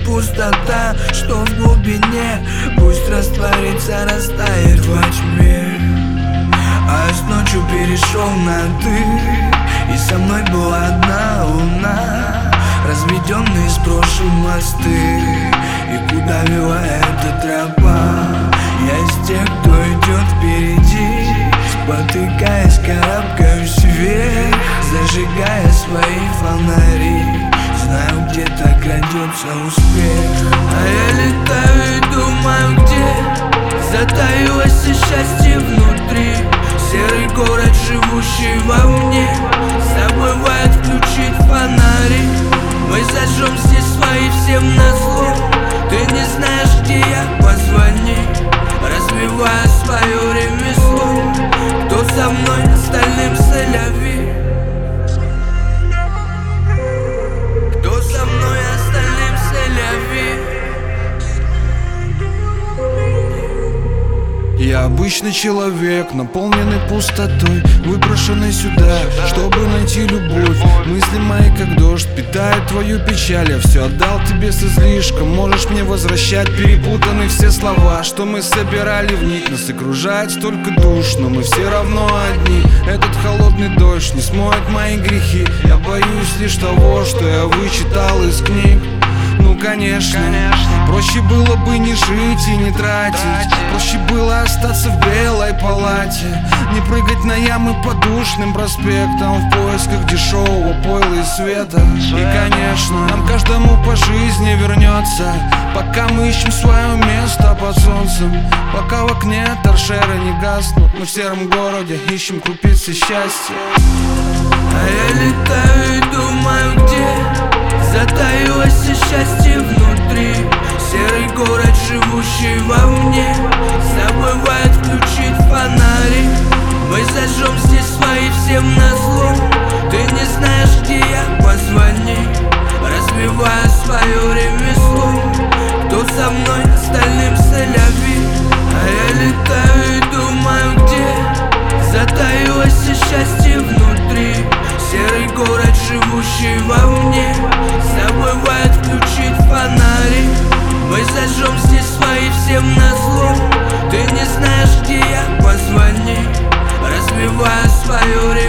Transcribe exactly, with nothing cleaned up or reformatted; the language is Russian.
пустота, что в глубине. Пусть растворится, растает во тьме. А я с ночью перешел на ты, и со мной была одна луна. Разведенные с прошлым мосты, и куда вела эта тропа? Я из тех, кто идет впереди, спотыкаясь, карабкаюсь вверх, зажигая свои фонари. Знаю, где-то крадется успех. А я летаю и думаю, где затаилось счастье внутри. Серый город, живущий во мне, забывает включить фонари. Мы зажжем здесь свои всем назло. Ты не знаешь, где я, позвони. Развивая свое ремесло, кто со мной, остальным сэляви. Кто со мной, остальным сэляви. Я обычный человек, наполненный пустотой, выброшенный сюда, чтобы найти любовь. Мысли мои, как дождь, питают твою печаль. Я все отдал тебе с излишком, можешь мне возвращать. Перепутаны все слова, что мы собирали в них. Нас окружает столько душ, но мы все равно одни. Этот холодный дождь не смоет мои грехи. Я боюсь лишь того, что я вычитал из книг. Ну конечно, конечно, проще было бы не жить и не тратить, тратить. Проще было остаться в белой палате, не прыгать на ямы по душным проспектам в поисках дешевого пойла и света. И конечно, нам каждому по жизни вернется, пока мы ищем свое место под солнцем. Пока в окне торшеры не гаснут, мы в сером городе ищем крупицы счастья. А я летаю и думаю, где затаилось счастье внутри. Серый город, живущий во мне, забывает включить фонари. Мы зажжем здесь свои всем назло. Ты не знаешь, где я, позвони. Развивая свое ремесло, кто со мной, остальным сэляви. А я летаю и думаю, где затаилось счастье внутри. Серый город, живущий во мне, забывает включить фонари. Мы зажжем здесь свои всем назло. Ты не знаешь, где я, позвони. Развивая свое